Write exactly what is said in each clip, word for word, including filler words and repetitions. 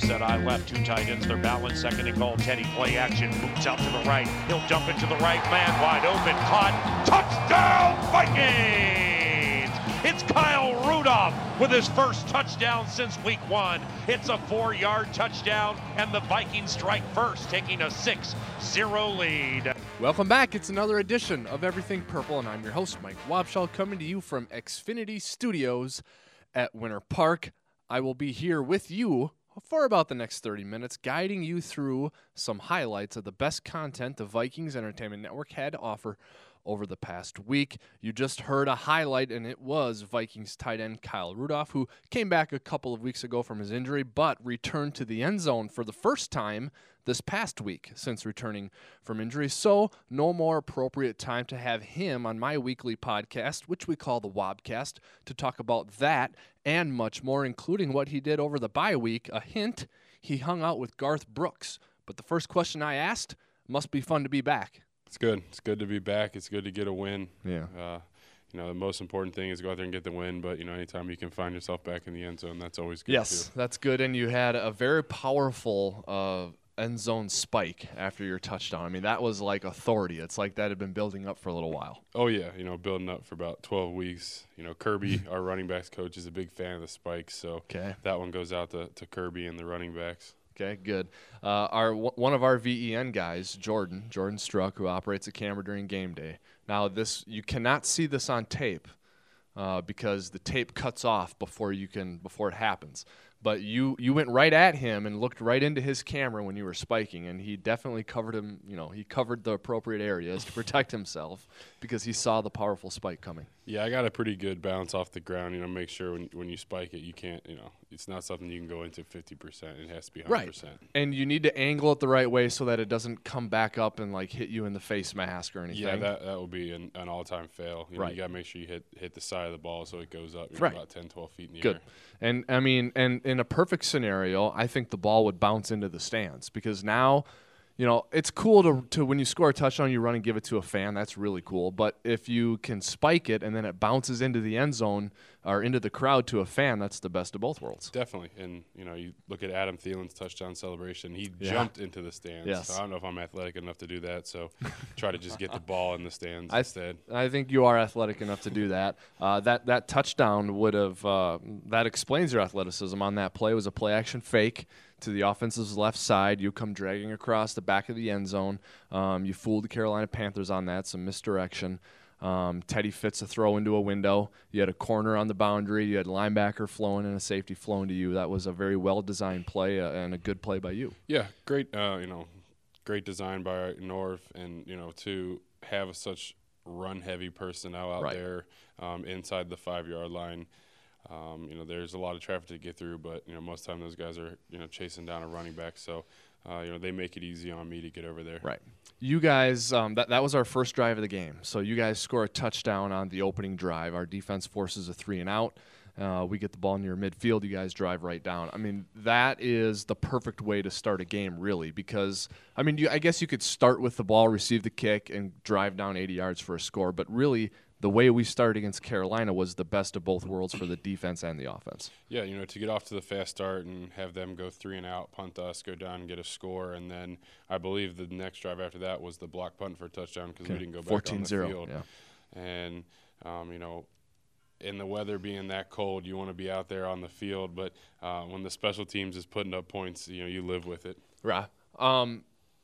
set I left, two tight ends, they're balanced, second and goal, Teddy play action, moves out to the right, he'll jump into the right, man wide open, caught, touchdown Vikings! It's Kyle Rudolph with his first touchdown since week one. It's a four-yard touchdown, and the Vikings strike first, taking a six zero lead. Welcome back. It's another edition of Everything Purple, and I'm your host, Mike Wobschall, coming to you from Xfinity Studios at Winter Park. I will be here with you for about the next thirty minutes, guiding you through some highlights of the best content the Vikings Entertainment Network had to offer over the past week. You just heard a highlight, and it was Vikings tight end Kyle Rudolph, who came back a couple of weeks ago from his injury, but returned to the end zone for the first time this past week since returning from injury. So no more appropriate time to have him on my weekly podcast, which we call the Wobcast, to talk about that and much more, including what he did over the bye week. A hint, he hung out with Garth Brooks. But the first question I asked, must be fun to be back. It's good. It's good to be back. It's good to get a win. Yeah. Uh, you know, the most important thing is go out there and get the win. But, you know, anytime you can find yourself back in the end zone, that's always good. Yes, too. That's good. And you had a very powerful uh, end zone spike after your touchdown. I mean, that was like authority. It's like that had been building up for a little while. Oh, yeah. You know, building up for about twelve weeks. You know, Kirby, our running backs coach, is a big fan of the spikes. So okay. that one goes out to, to Kirby and the running backs. Okay, good. Uh, our one of our V E N guys, Jordan, Jordan Struck, who operates a camera during game day. Now, this you cannot see this on tape uh, because the tape cuts off before you can before it happens. But you you went right at him and looked right into his camera when you were spiking, and he definitely covered him. You know, he covered the appropriate areas to protect himself because he saw the powerful spike coming. Yeah, I got a pretty good bounce off the ground. You know, make sure when when you spike it, you can't. You know, it's not something you can go into fifty percent. It has to be one hundred percent. Right. And you need to angle it the right way so that it doesn't come back up and like hit you in the face mask or anything. Yeah, that that will be an, an all-time fail. You know, right. You got to make sure you hit hit the side of the ball so it goes up, you know, right. about ten, twelve feet in the Good. air. And I mean, and in a perfect scenario, I think the ball would bounce into the stands because now, you know, it's cool to, to when you score a touchdown, you run and give it to a fan. That's really cool. But if you can spike it and then it bounces into the end zone or into the crowd to a fan, that's the best of both worlds. Definitely. And, you know, you look at Adam Thielen's touchdown celebration. He yeah. jumped into the stands. Yes. So I don't know if I'm athletic enough to do that, so try to just get the ball in the stands I instead. I think you are athletic enough to do that. Uh, that that touchdown would have uh, – that explains your athleticism on that play. It was a play-action fake to the offense's left side. You come dragging across the back of the end zone. Um, you fooled the Carolina Panthers on that, some misdirection. Um, Teddy fits a throw into a window. You had a corner on the boundary. You had linebacker flowing and a safety flowing to you. That was a very well-designed play uh, and a good play by you. Yeah, great, uh, you know, great design by North, and, you know, to have such run-heavy personnel out right. there um, inside the five-yard line. Um, you know, there's a lot of traffic to get through, but, you know, most of the time those guys are, you know, chasing down a running back. So, uh, you know, they make it easy on me to get over there. Right. You guys, um, that, that was our first drive of the game. So you guys score a touchdown on the opening drive. Our defense forces a three and out. Uh, we get the ball near midfield. You guys drive right down. I mean, that is the perfect way to start a game, really, because, I mean, you, I guess you could start with the ball, receive the kick, and drive down eighty yards for a score. But really, the way we started against Carolina was the best of both worlds for the defense and the offense. Yeah, you know, to get off to the fast start and have them go three and out, punt us, go down and get a score, and then I believe the next drive after that was the block punt for a touchdown because okay. we didn't go back on the field. Yeah. And, um, you know, in the weather being that cold, you want to be out there on the field, but uh, when the special teams is putting up points, you know, you live with it. Right. Um,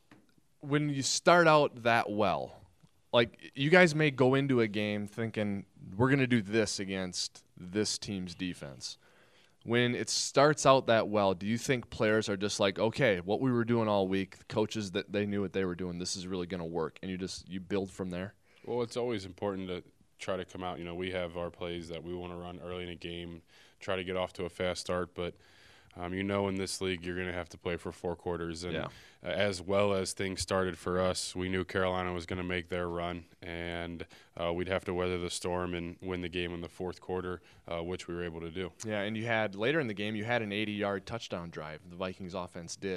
when you start out that well, like, you guys may go into a game thinking, we're going to do this against this team's defense. When it starts out that well, do you think players are just like, okay, what we were doing all week, the coaches, that they knew what they were doing, this is really going to work, and you just you build from there? Well, it's always important to try to come out. You know, we have our plays that we want to run early in a game, try to get off to a fast start, but Um, you know, in this league, you're going to have to play for four quarters. And yeah. uh, as well as things started for us, we knew Carolina was going to make their run, and uh, we'd have to weather the storm and win the game in the fourth quarter, uh, which we were able to do. Yeah, and you had later in the game, you had an eighty-yard touchdown drive. The Vikings offense did.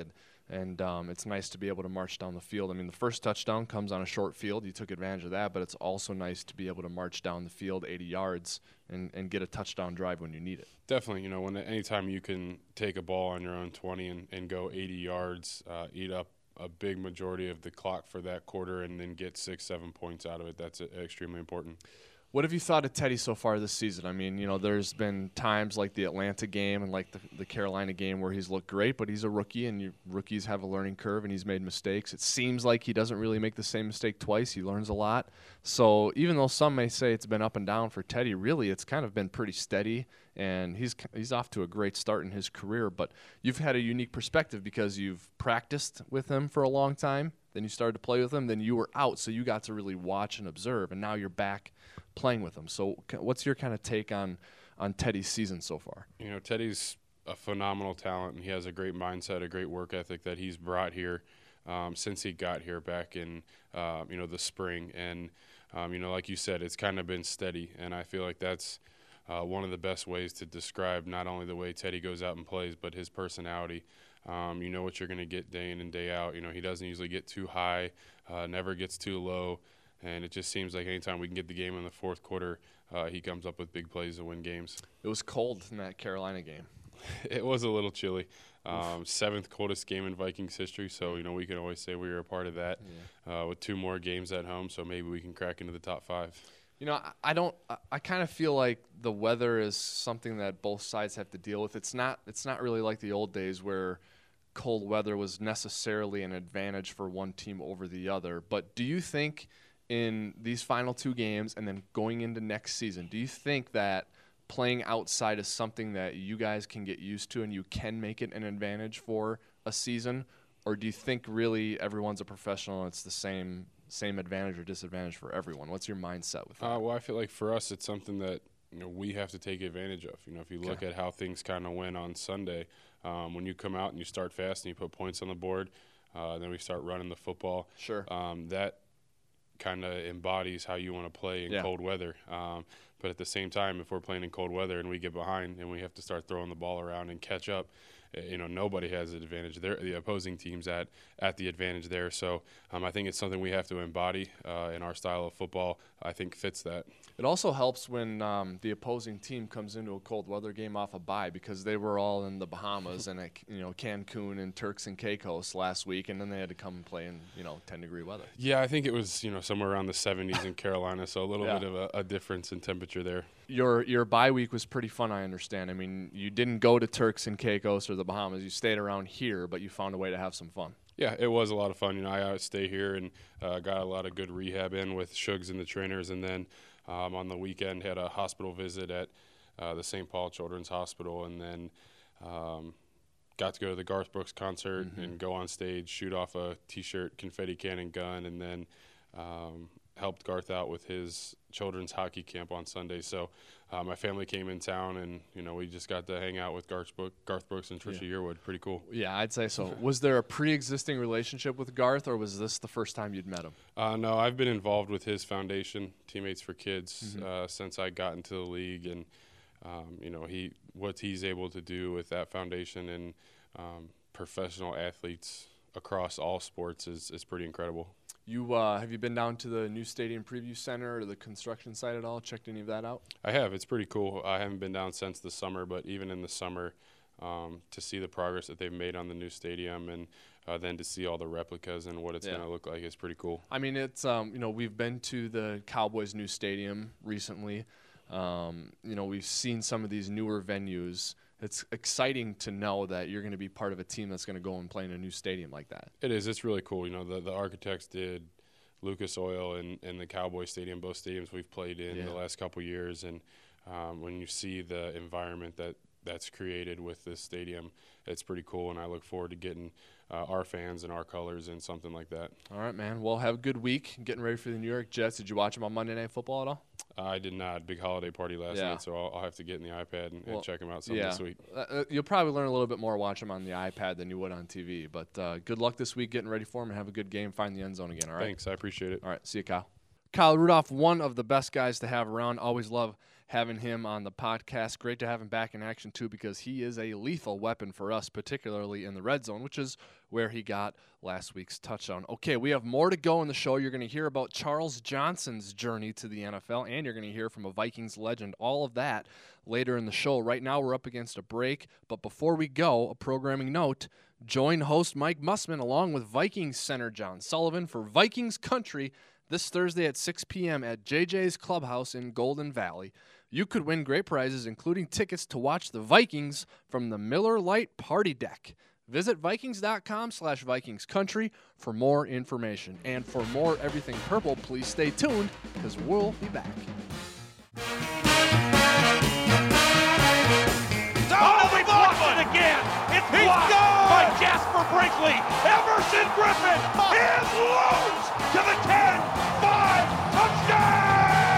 And um, it's nice to be able to march down the field. I mean, the first touchdown comes on a short field. You took advantage of that, but it's also nice to be able to march down the field eighty yards and, and get a touchdown drive when you need it. Definitely, you know, when anytime you can take a ball on your own twenty and, and go eighty yards, uh, eat up a big majority of the clock for that quarter, and then get six, seven points out of it, that's uh, extremely important. What have you thought of Teddy so far this season? I mean, you know, there's been times like the Atlanta game and like the, the Carolina game where he's looked great, but he's a rookie, and you, rookies have a learning curve, and he's made mistakes. It seems like he doesn't really make the same mistake twice. He learns a lot. So even though some may say it's been up and down for Teddy, really it's kind of been pretty steady, and he's he's off to a great start in his career. But you've had a unique perspective because you've practiced with him for a long time, then you started to play with him, then you were out, so you got to really watch and observe, and now you're back playing with him. So what's your kind of take on on Teddy's season so far? You know, Teddy's a phenomenal talent, and he has a great mindset, a great work ethic that he's brought here um, since he got here back in, uh, you know, the spring. And, um, you know, like you said, it's kind of been steady, and I feel like that's uh, one of the best ways to describe not only the way Teddy goes out and plays, but his personality. Um, you know what you're going to get day in and day out. You know, he doesn't usually get too high, uh, never gets too low. And it just seems like anytime we can get the game in the fourth quarter, uh, he comes up with big plays to win games. It was cold in that Carolina game. It was a little chilly. Um, seventh coldest game in Vikings history, so, you know, we can always say we were a part of that yeah. uh, with two more games at home, so maybe we can crack into the top five. You know, I, I don't – I, I kind of feel like the weather is something that both sides have to deal with. It's not, it's not really like the old days where cold weather was necessarily an advantage for one team over the other. But do you think – in these final two games and then going into next season, do you think that playing outside is something that you guys can get used to and you can make it an advantage for a season? Or do you think really everyone's a professional and it's the same same advantage or disadvantage for everyone? What's your mindset with that? Uh, well, I feel like for us it's something that, you know, we have to take advantage of. You know, if you look okay. at how things kind of went on Sunday, um, when you come out and you start fast and you put points on the board, uh, then we start running the football. Sure. Um, that kind of embodies how you want to play in yeah. cold weather. Um, but at the same time, if we're playing in cold weather and we get behind and we have to start throwing the ball around and catch up, you know, nobody has an advantage there. The opposing team's at, at the advantage there. So um, I think it's something we have to embody uh, in our style of football. I think fits that. It also helps when um, the opposing team comes into a cold weather game off a bye, because they were all in the Bahamas and, you know, Cancun and Turks and Caicos last week, and then they had to come and play in, you know, ten degree weather. Yeah, I think it was, you know, somewhere around the seventies in Carolina, so a little yeah. bit of a, a difference in temperature there. Your your bye week was pretty fun, I understand. I mean, you didn't go to Turks and Caicos or the Bahamas. You stayed around here, but you found a way to have some fun. Yeah, it was a lot of fun. You know, I uh, stay here and uh, got a lot of good rehab in with Shugs and the trainers, and then um, on the weekend had a hospital visit at uh, the Saint Paul Children's Hospital, and then um, got to go to the Garth Brooks concert mm-hmm. and go on stage, shoot off a T-shirt confetti cannon gun, and then um, helped Garth out with his children's hockey camp on Sunday. So uh, my family came in town, and, you know, we just got to hang out with Garth, Brook, Garth Brooks and Trisha yeah. Yearwood. Pretty cool. Yeah, I'd say so. Was there a pre-existing relationship with Garth, or was this the first time you'd met him? Uh, no, I've been involved with his foundation, Teammates for Kids, mm-hmm. uh, since I got into the league. And, um, you know, he what he's able to do with that foundation and um, professional athletes across all sports is, is pretty incredible. You uh, have you been down to the new Stadium Preview Center or the construction site at all? Checked any of that out? I have. It's pretty cool. I haven't been down since the summer, but even in the summer, um, to see the progress that they've made on the new stadium, and uh, then to see all the replicas and what it's yeah. going to look like is pretty cool. I mean, it's um, you know, we've been to the Cowboys' new stadium recently. Um, you know, we've seen some of these newer venues. It's exciting to know that you're going to be part of a team that's going to go and play in a new stadium like that. It is. It's really cool. You know, the, the architects did Lucas Oil and, and the Cowboy Stadium, both stadiums we've played in yeah. the last couple of years. And um, when you see the environment that that's created with this stadium, it's pretty cool. And I look forward to getting uh, our fans and our colors in something like that. All right, man. Well, have a good week getting ready for the New York Jets. Did you watch them on Monday Night Football at all? Uh, I did not. Big holiday party last yeah. night, so I'll, I'll have to get in the iPad and, well, and check them out some yeah. this week. Uh, you'll probably learn a little bit more watching them on the iPad than you would on T V. But uh, good luck this week getting ready for them, and have a good game. Find the end zone again, all right? Thanks. I appreciate it. All right. See you, Kyle. Kyle Rudolph, one of the best guys to have around. Always love having him on the podcast. Great to have him back in action, too, because he is a lethal weapon for us, particularly in the red zone, which is where he got last week's touchdown. Okay, we have more to go in the show. You're going to hear about Charles Johnson's journey to the N F L, and you're going to hear from a Vikings legend. All of that later in the show. Right now, we're up against a break, but before we go, a programming note. Join host Mike Mussman along with Vikings center John Sullivan for Vikings Country this Thursday at six p.m. at J J's Clubhouse in Golden Valley. You could win great prizes, including tickets to watch the Vikings from the Miller Lite Party Deck. Visit Vikings.com slash Vikings Country for more information. And for more Everything Purple, please stay tuned, because we'll be back. Oh, they blocked it again! It's blocked by Jasper Brinkley! Everson Griffin is loose to the ten! five, touchdown!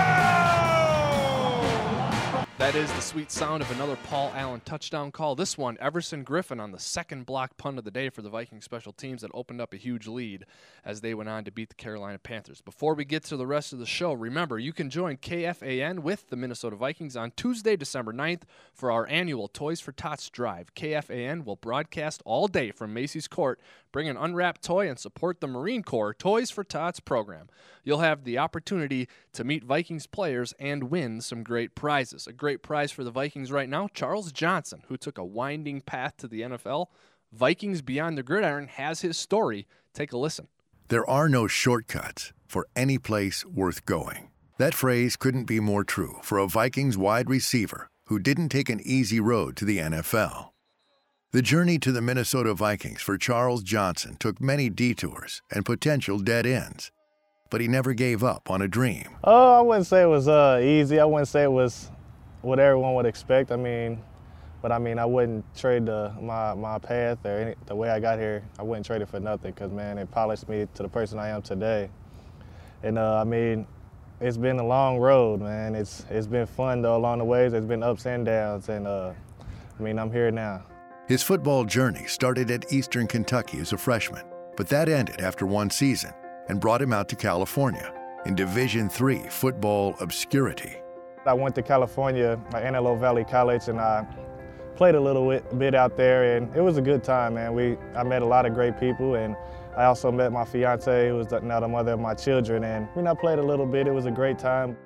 That is the sweet sound of another Paul Allen touchdown call. This one, Everson Griffin on the second block punt of the day for the Vikings special teams that opened up a huge lead as they went on to beat the Carolina Panthers. Before we get to the rest of the show, remember, you can join K F A N with the Minnesota Vikings on Tuesday, December ninth for our annual Toys for Tots drive. K F A N will broadcast all day from Macy's Court, bring an unwrapped toy, and support the Marine Corps Toys for Tots program. You'll have the opportunity to meet Vikings players and win some great prizes. A great prize for the Vikings right now, Charles Johnson, who took a winding path to the N F L. Vikings Beyond the Gridiron has his story. Take a listen. There are no shortcuts for any place worth going. That phrase couldn't be more true for a Vikings wide receiver who didn't take an easy road to the N F L. The journey to the Minnesota Vikings for Charles Johnson took many detours and potential dead ends, but he never gave up on a dream. Oh, I wouldn't say it was uh, easy. I wouldn't say it was what everyone would expect. I mean, but I mean, I wouldn't trade the, my my path or any, the way I got here. I wouldn't trade it for nothing because, man, it polished me to the person I am today. And uh, I mean, it's been a long road, man. It's it's been fun though along the ways. There's been ups and downs, and uh, I mean, I'm here now. His football journey started at Eastern Kentucky as a freshman, but that ended after one season and brought him out to California in Division three football obscurity. I went to California at Antelope Valley College, and I played a little bit, bit out there, and it was a good time, man. We I met a lot of great people, and I also met my fiance, who was now the mother of my children, and we I played a little bit. It was a great time.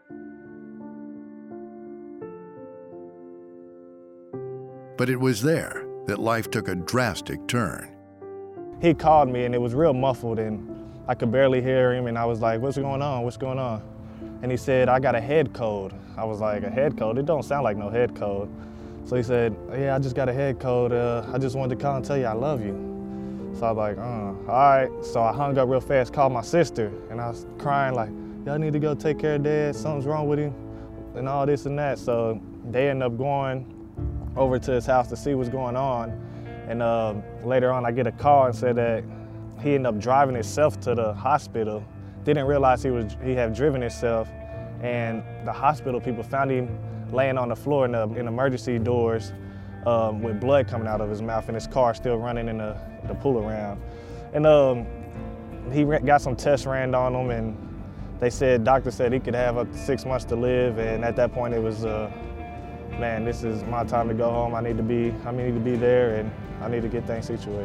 But it was there that life took a drastic turn. He called me, and it was real muffled, and I could barely hear him, and I was like, what's going on, what's going on? And he said, I got a head cold. I was like, a head cold? It don't sound like no head cold. So he said, yeah, I just got a head cold. Uh, I just wanted to call and tell you I love you. So I was like, uh, all right. So I hung up real fast, called my sister, and I was crying like, y'all need to go take care of Dad, something's wrong with him, and all this and that. So they ended up going over to his house to see what's going on. And uh, later on, I get a call and said that he ended up driving himself to the hospital. Didn't realize he was he had driven himself, and the hospital people found him laying on the floor in the in emergency doors um, with blood coming out of his mouth, and his car still running in the, the pool around. And um, he got some tests ran on him, and they said, doctor said he could have up to six months to live, and at that point it was, uh, man, this is my time to go home. I need to be, I need to be there, and I need to get things situated.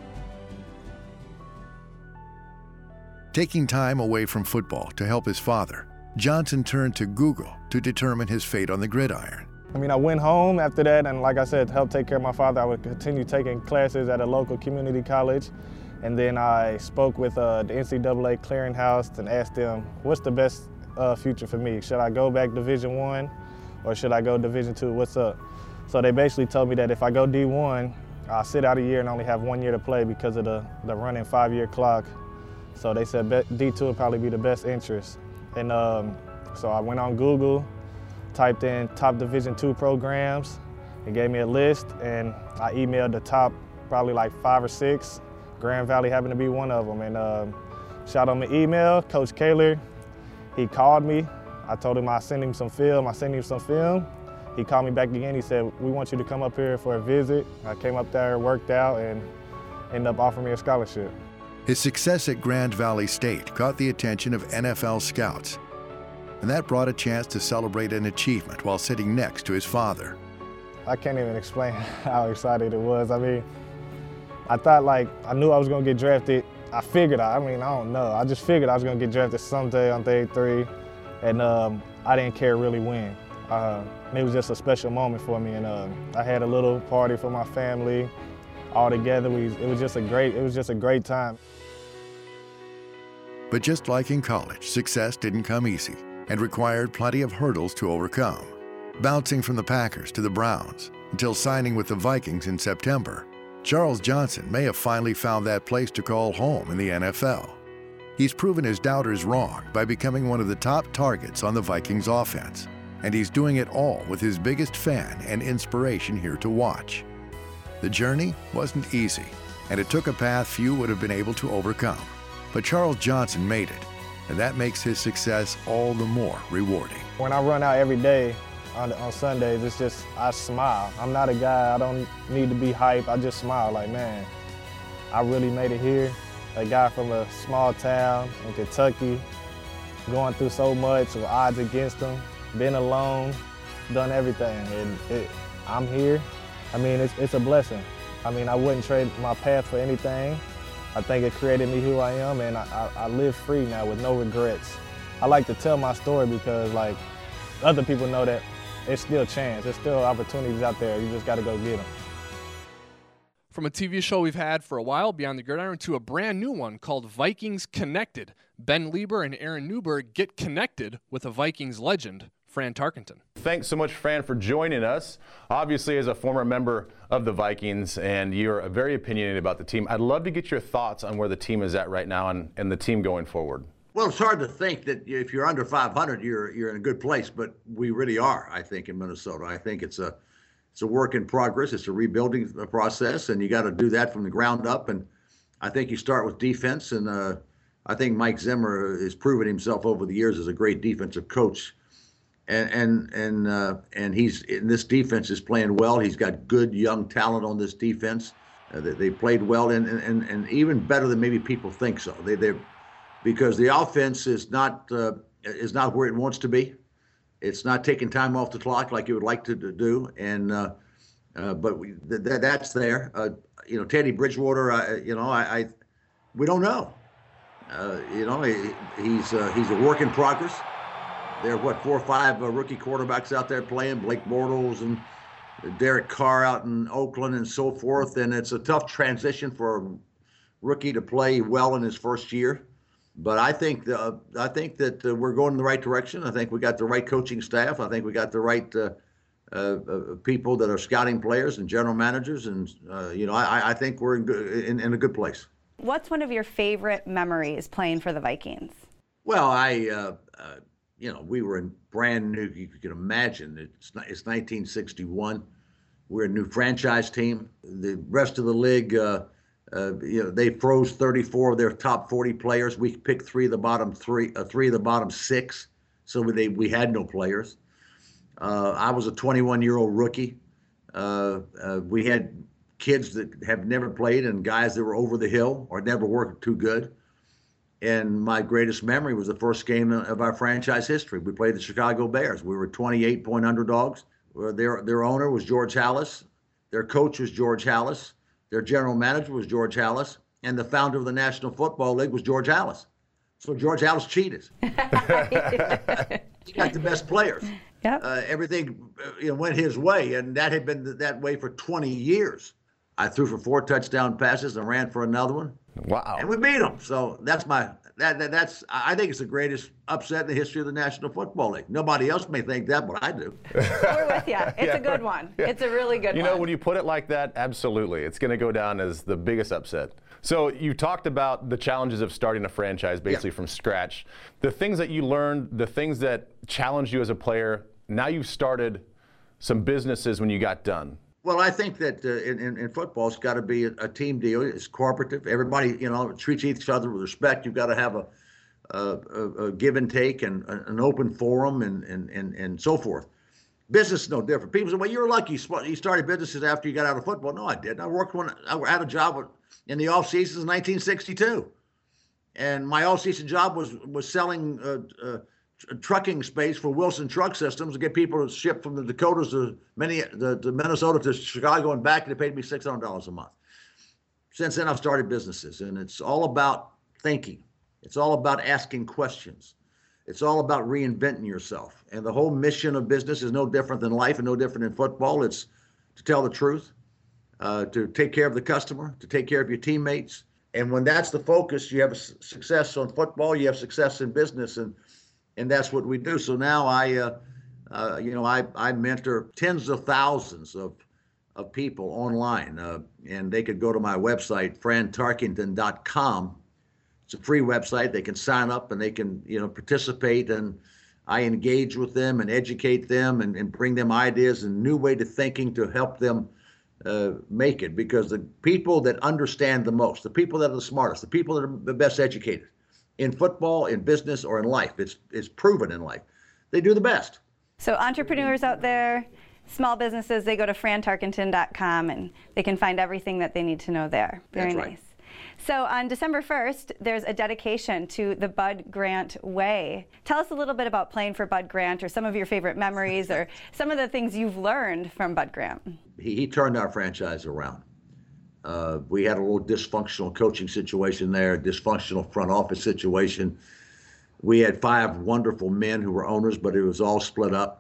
Taking time away from football to help his father, Johnson turned to Google to determine his fate on the gridiron. I mean, I went home after that, and like I said, to help take care of my father, I would continue taking classes at a local community college. And then I spoke with uh, the N C double A clearinghouse and asked them, what's the best uh, future for me? Should I go back Division One, or should I go Division Two? What's up? So they basically told me that if I go D one, I'll sit out a year and only have one year to play because of the, the running five-year clock. So they said D two would probably be the best interest. And um, so I went on Google, typed in top Division two programs. It gave me a list, and I emailed the top probably like five or six. Grand Valley happened to be one of them. And uh, shot him an email, Coach Kaler. He called me. I told him I sent him some film. I sent him some film. He called me back again. He said, we want you to come up here for a visit. I came up there, worked out, and ended up offering me a scholarship. His success at Grand Valley State caught the attention of N F L scouts, and that brought a chance to celebrate an achievement while sitting next to his father. I can't even explain how excited it was. I mean, I thought like, I knew I was gonna get drafted. I figured, I mean, I don't know. I just figured I was gonna get drafted someday on day three, and um, I didn't care really when. Uh, it was just a special moment for me, and uh, I had a little party for my family. All together, we, it was just a great, it was just a great time. But just like in college, success didn't come easy and required plenty of hurdles to overcome. Bouncing from the Packers to the Browns until signing with the Vikings in September, Charles Johnson may have finally found that place to call home in the N F L. He's proven his doubters wrong by becoming one of the top targets on the Vikings offense, and he's doing it all with his biggest fan and inspiration here to watch. The journey wasn't easy, and it took a path few would have been able to overcome. But Charles Johnson made it, and that makes his success all the more rewarding. When I run out every day on, on Sundays, it's just, I smile. I'm not a guy, I don't need to be hyped, I just smile like, man, I really made it here. A guy from a small town in Kentucky, going through so much with odds against him, been alone, done everything, and it, I'm here. I mean, it's, it's a blessing. I mean, I wouldn't trade my path for anything. I think it created me who I am, and I, I, I live free now with no regrets. I like to tell my story because, like, other people know that there's still a chance. There's still opportunities out there. You just got to go get them. From a T V show we've had for a while, Beyond the Gridiron, to a brand new one called Vikings Connected. Ben Lieber and Aaron Newberg get connected with a Vikings legend, Fran Tarkenton. Thanks so much, Fran, for joining us. Obviously, as a former member of the Vikings, and you're very opinionated about the team, I'd love to get your thoughts on where the team is at right now and, and the team going forward. Well, it's hard to think that if you're under five hundred, you're you're in a good place, but we really are, I think, in Minnesota. I think it's a it's a work in progress. It's a rebuilding process, and you got to do that from the ground up. And I think you start with defense, and uh, I think Mike Zimmer has proven himself over the years as a great defensive coach. And and and uh, and he's in this defense is playing well. He's got good young talent on this defense. Uh, they, they played well, and, and and even better than maybe people think so. They they because the offense is not uh, is not where it wants to be. It's not taking time off the clock like you would like to, to do, and uh, uh, but we, th- th- that's there. Uh, you know, Teddy Bridgewater. Uh, you know, I, I we don't know. Uh, you know, he, he's uh, he's a work in progress. There are, what, four or five uh, rookie quarterbacks out there playing, Blake Bortles and Derek Carr out in Oakland and so forth. And it's a tough transition for a rookie to play well in his first year. But I think uh, I think that uh, we're going in the right direction. I think we got the right coaching staff. I think we got the right uh, uh, uh, people that are scouting players and general managers. And, uh, you know, I, I think we're in, good, in, in a good place. What's one of your favorite memories playing for the Vikings? Well, I... Uh, uh, You know, we were in brand new, you can imagine, it's it's nineteen sixty-one. We're a new franchise team. The rest of the league, uh, uh, you know, they froze thirty-four of their top forty players. We picked three of the bottom three, uh, three of the bottom six, so they, we had no players. Uh, I was a twenty-one-year-old rookie. Uh, uh, we had kids that have never played and guys that were over the hill or never worked too good. And my greatest memory was the first game of our franchise history. We played the Chicago Bears. We were twenty-eight point underdogs. Their their owner was George Halas. Their coach was George Halas. Their general manager was George Halas. And the founder of the National Football League was George Halas. So George Halas cheated. He got the best players. Yep. Uh, everything uh, you know, went his way, and that had been th- that way for twenty years. I threw for four touchdown passes and ran for another one. Wow. And we beat them. So that's my that, that that's I think it's the greatest upset in the history of the National Football League. Nobody else may think that, but I do. We're with you. It's Yeah, a good one. yeah. It's a really good You one. know, when you put it like that, absolutely. It's going to go down as the biggest upset. So you talked about the challenges of starting a franchise basically Yeah. from scratch. The things that you learned, the things that challenged you as a player, now you've started some businesses when you got done. Well, I think that uh, in, in, in football, it's got to be a, a team deal. It's cooperative. Everybody, you know, treats each other with respect. You've got to have a, a, a, a give and take and a, an open forum and, and, and, and so forth. Business is no different. People say, well, you're lucky you started businesses after you got out of football. No, I didn't. I worked when I had a job in the off seasons in nineteen sixty-two. And my off-season job was was selling uh, uh, tr- trucking space for Wilson Truck Systems to get people to ship from the Dakotas to many the, to Minnesota to Chicago and back. And they paid me six hundred dollars a month. Since then, I've started businesses, and it's all about thinking. It's all about asking questions. It's all about reinventing yourself. And the whole mission of business is no different than life and no different than football. It's to tell the truth, uh, to take care of the customer, to take care of your teammates. And when that's the focus, you have success on football, you have success in business, and and that's what we do. So now I, uh, uh, you know, I, I mentor tens of thousands of of people online, uh, and they could go to my website, fran tarkington dot com. It's a free website. They can sign up and they can, you know, participate, and I engage with them and educate them and, and bring them ideas and new way to thinking to help them Uh, make it, because the people that understand the most, the people that are the smartest, the people that are the best educated in football, in business, or in life, it's it's proven in life, they do the best. So entrepreneurs out there, small businesses, they go to fran tarkington dot com and they can find everything that they need to know there. Very That's right. nice. So on December first, there's a dedication to the Bud Grant Way. Tell us a little bit about playing for Bud Grant, or some of your favorite memories, or some of the things you've learned from Bud Grant. He, he turned our franchise around. Uh, we had a little dysfunctional coaching situation there, dysfunctional front office situation. We had five wonderful men who were owners, but it was all split up.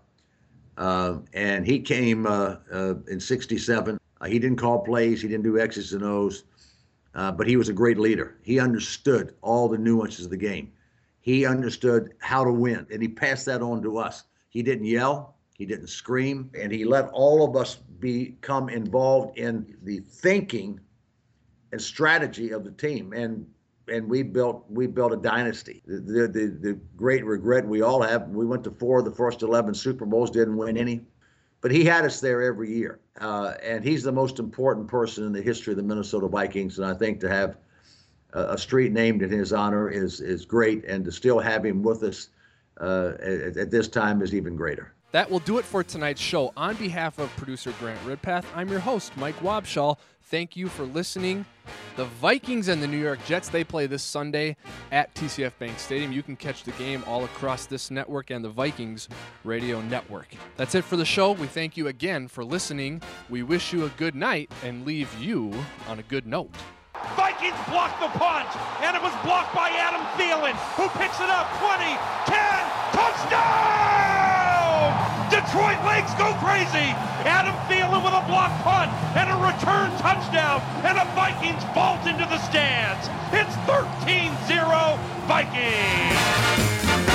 Uh, and he came uh, uh, in sixty-seven. Uh, he didn't call plays. He didn't do X's and O's. Uh, but he was a great leader. He understood all the nuances of the game. He understood how to win, and he passed that on to us. He didn't yell. He didn't scream. And he let all of us become involved in the thinking and strategy of the team. And and we built we built a dynasty. The, the, the great regret we all have, we went to four of the first eleven Super Bowls, didn't win any. But he had us there every year. Uh, and he's the most important person in the history of the Minnesota Vikings. And I think to have a, a street named in his honor is is great. And to still have him with us uh, at, at this time is even greater. That will do it for tonight's show. On behalf of producer Grant Ridpath, I'm your host, Mike Wobschall. Thank you for listening. The Vikings and the New York Jets, they play this Sunday at T C F Bank Stadium. You can catch the game all across this network and the Vikings radio network. That's it for the show. We thank you again for listening. We wish you a good night and leave you on a good note. Vikings block the punt, and it was blocked by Adam Thielen, who picks it up. twenty, ten, touchdown! Detroit legs go crazy. Adam Thielen with a blocked punt and a return touchdown, and the Vikings vault into the stands. It's thirteen zero Vikings.